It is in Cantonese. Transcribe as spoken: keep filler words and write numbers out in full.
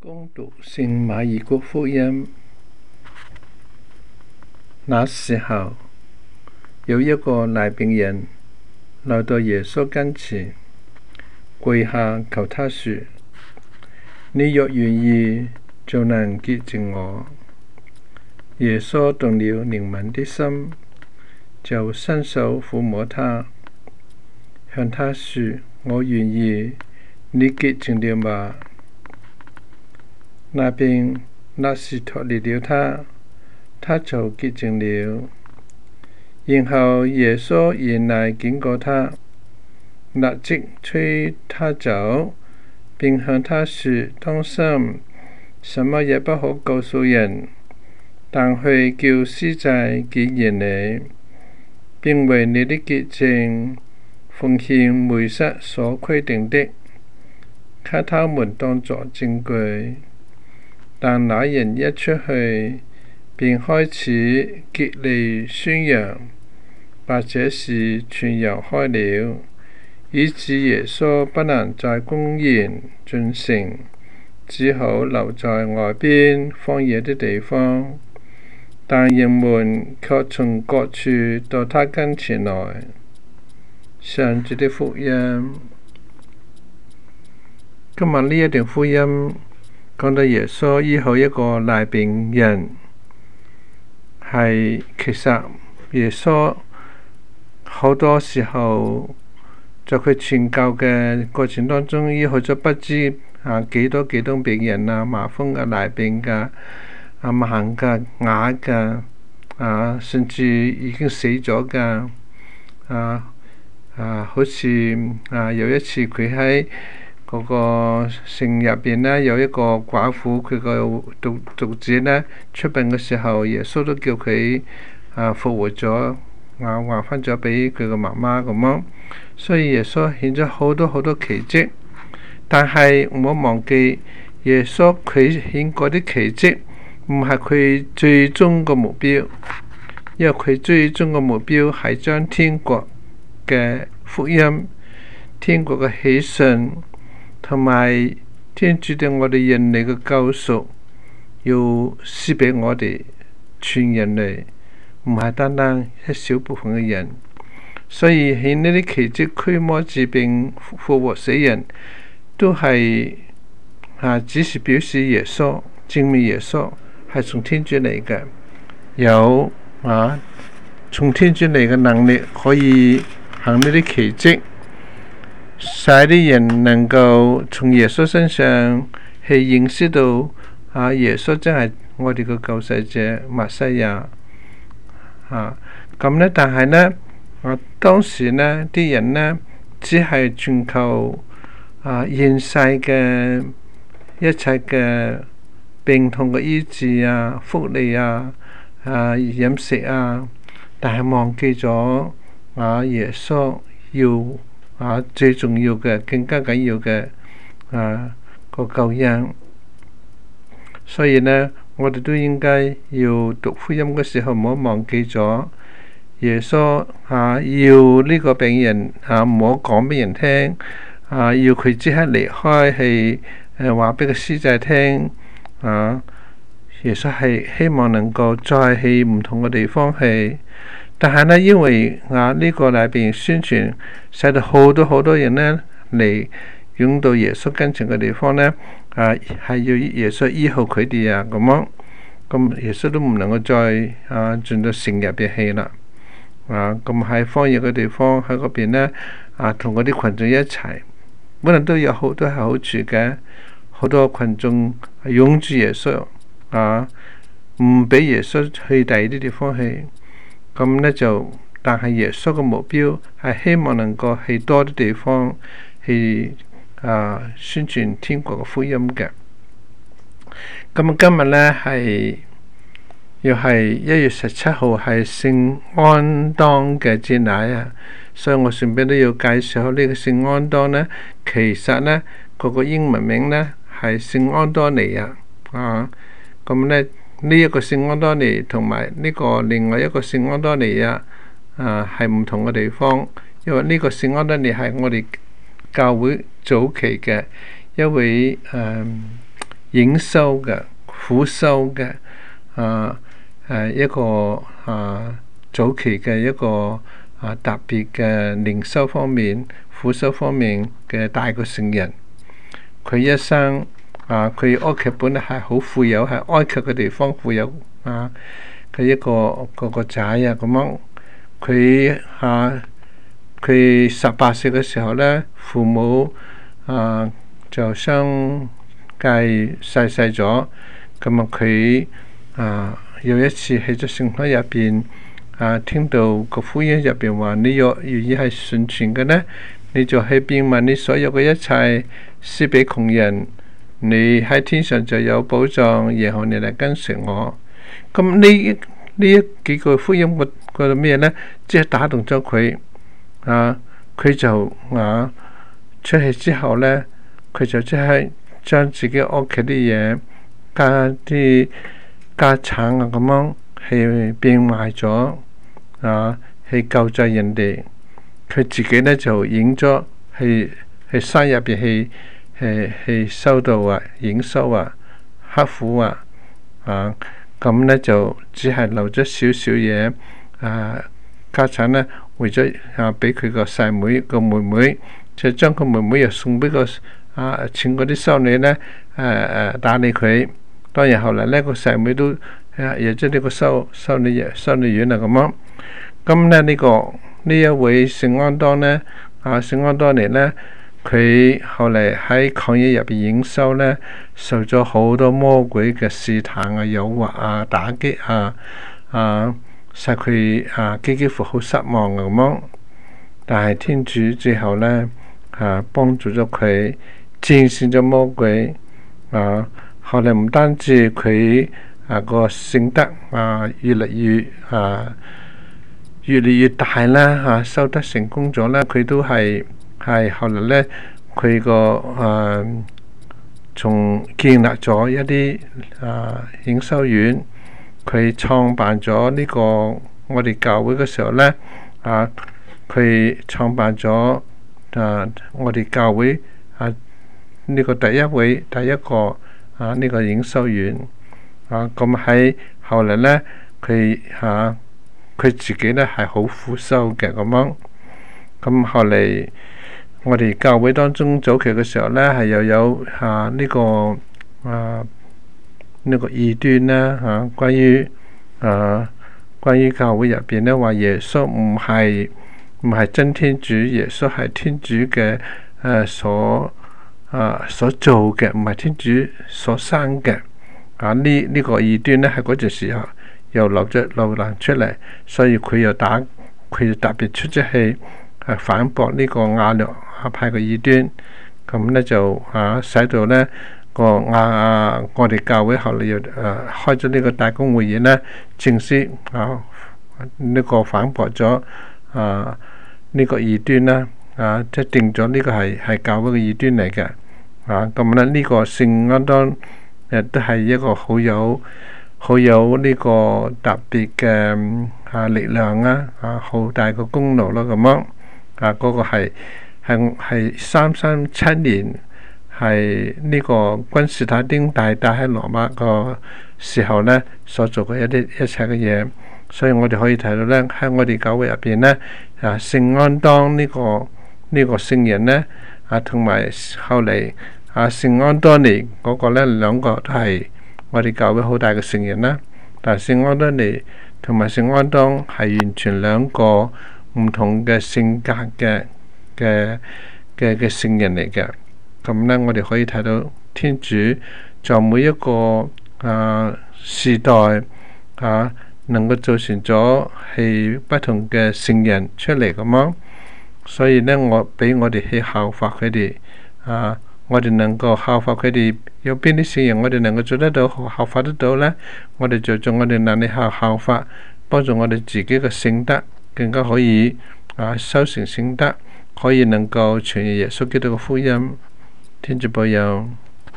恭讀聖馬爾谷福音。那時候，有一個癩病人來到耶穌跟前，跪下求他說：你若願意，就能潔淨我。耶穌動了憐憫的心，就伸手撫摸他，向他說：我願意，你潔淨了吧。那病立時脫離了他，他就潔淨了。然後耶穌原來見過他，立即催他走，並向他說：當心，什麼也不可告訴人，但去叫司祭檢驗你，並為你的潔淨奉獻梅瑟所規定的，給他們當作證據。但那人一出去，便開始極力宣揚，把這事傳揚開了，以致耶穌不能再公然進城，只好留在外邊荒野的地方。但人們卻從各處到他跟前來。上主的福音。今日呢一段福音講到耶穌醫好一個癩病人，係其實耶穌好多時候在佢傳教嘅過程當中醫好咗不知啊幾多幾多病人啊，麻風嘅、癩病嘅、啊盲嘅、啞嘅，啊甚至已經死咗嘅，啊啊好似啊有一次佢喺嗰個城入邊呢，有一個寡婦，佢個獨獨子呢出殯嘅時候，耶穌都叫佢啊復活咗，啊還翻咗俾佢個媽媽咁樣。所以耶穌顯咗好多好多奇蹟，但係唔好忘記耶穌佢顯嗰啲奇蹟唔係佢最終個目標，因為佢最終個目標係將天國嘅福音、天國嘅喜訊同埋天主對我哋人類嘅救贖，要施俾我哋全人類，唔係單單一小部分嘅人。所以顯呢啲奇蹟、驅魔治病、復活死人，都係啊，只是表示耶穌、證明耶穌係從天主嚟嘅，有啊從天主嚟嘅能力，可以行呢啲奇蹟，使啲人能夠從耶穌身上去認識到啊，耶穌真係我哋嘅救世者、默西亞啊。咁呢，但係呢，啊當時呢啲人呢，只係全球啊現世嘅一切嘅病痛嘅醫治啊、福利啊、啊飲食啊，但係忘記咗啊耶穌要啊最重要嘅、更加緊要嘅啊個救恩。所以呢，我哋都應該要讀福音嘅時候唔好忘記咗耶穌啊，要呢個病人啊唔好講俾人聽啊，要佢即刻離開，係誒話俾個司祭聽啊。耶穌係希望能夠再去唔同嘅地方去，但係呢，因為啊呢個裏邊宣傳，使到好多好多人呢嚟湧到耶穌跟前嘅地方呢，啊係要耶穌醫好佢哋啊咁樣，咁耶穌都唔能夠再啊進到城入邊去啦。啊咁喺荒野嘅地方喺嗰邊呢，啊同嗰啲群眾一齊，本來都有好多係好處嘅，好多群眾擁住耶穌啊，唔俾耶穌去第二啲地方去。咁呢就，但係耶穌嘅目標係希望能夠去多啲地方去啊宣傳天國嘅福音嘅。咁今日呢係又係一月十七號，係聖安當嘅節禮啊，所以我順便都要介紹下呢個聖安當呢，其實呢，嗰個英文名呢係聖安多尼啊。啊，咁呢呢一個聖安多尼同埋呢個另外一個聖安多尼啊，啊係唔同嘅地方，因為呢個聖安多尼係我哋教會早期嘅一位誒營收嘅苦修嘅啊誒一個啊早期嘅一個啊特別嘅靈修方面、苦修方面嘅大個聖人。佢一生啊，佢屋企本嚟係好富有，係埃及嘅地方富有啊。佢一個個個仔啊咁樣，佢啊佢十八歲嘅時候咧，父母啊就相繼逝世咗。咁啊佢啊有一次喺咗聖經入邊啊，聽到個福音入邊話：你若願意係順從嘅呢，你就去變賣你所有嘅一切，施俾窮人，你喺天上就有保障，然後你嚟跟隨我。咁呢呢一幾句福音個個咩呢？即係打動咗佢啊！佢就啊出去之後呢，佢就即係將自己屋企啲嘢加啲家產啊咁樣去變賣咗啊，去救濟人哋。佢自己呢就影咗去去山入邊去去去修道啊、影修啊、刻苦啊啊！咁呢就只係留咗少少嘢啊，家產呢為咗啊俾佢個細妹個妹妹，就將個妹妹又送俾個啊請嗰啲修女呢誒誒打理佢。當然後嚟呢個細妹都啊入咗呢個修修女修女院啊咁樣。咁呢呢個呢一位聖安當呢啊聖安當尼呢，佢後嚟喺曠野入邊營修呢，受咗好多魔鬼嘅試探啊、誘惑啊、打擊啊，啊，使佢啊幾幾乎好失望咁樣。但係天主最後呢，啊幫助咗佢戰勝咗魔鬼啊。後嚟唔單止佢啊個聖德啊越嚟越啊越嚟越大啦嚇，修得成功咗啦，佢都係。係後來呢，佢個誒從建立咗一啲誒隱修院，佢創辦咗呢個我哋教會嘅時候呢，啊，佢創辦咗誒我哋教會啊呢個第一位第一個啊呢個隱修院啊，咁喺後來呢，佢嚇佢自己呢係好苦修嘅咁樣，咁後嚟。我哋教會當中早期嘅時候呢，係又有啊呢、這個啊呢、這個異端啦嚇、啊，關於啊關於教會入邊呢話耶穌唔係唔係真天主，耶穌係天主嘅誒、啊、所啊所做嘅，唔係天主所生嘅啊。呢呢、這個異端呢，喺嗰陣時候又流咗流流出嚟，所以佢又打佢就特別出咗氣係反駁呢個亞略派嘅異端，咁呢就啊使到呢個亞、啊、我哋教會後嚟又誒開咗呢個大公會議呢，正式啊呢、這個反駁咗啊呢、這個異端啦，啊即係定咗呢個係係教會嘅異端嚟嘅啊。咁呢呢、這個聖安當誒都係一個好有好有呢個特別嘅啊力量啊，啊好大個功勞咯咁樣啊，嗰、那個係。係係三三七年，係呢個君士坦丁大帝喺羅馬個時候呢所做嘅一啲一切嘅嘢，所以我哋可以睇到呢，喺我哋教會入邊呢，啊聖安當呢、這個呢、這個聖人呢，啊同埋後嚟啊聖安多尼嗰個呢兩個都係我哋教會好大嘅聖人啦。但係聖安多尼同埋聖安當係完全兩個唔同嘅性格嘅。嘅嘅嘅聖人嚟嘅，咁呢，我哋可以睇到天主在每一個啊時代啊，能夠造成咗係不同嘅聖人出嚟咁樣，所以呢，我俾我哋去效法佢哋啊，我哋能夠效法佢哋有邊啲聖人，我哋能夠做得到效法得到呢？我哋就做我哋能力效效法，幫助我哋自己嘅聖德更加可以啊修成聖德。可以能夠傳揚耶穌基督嘅福音，天主保佑。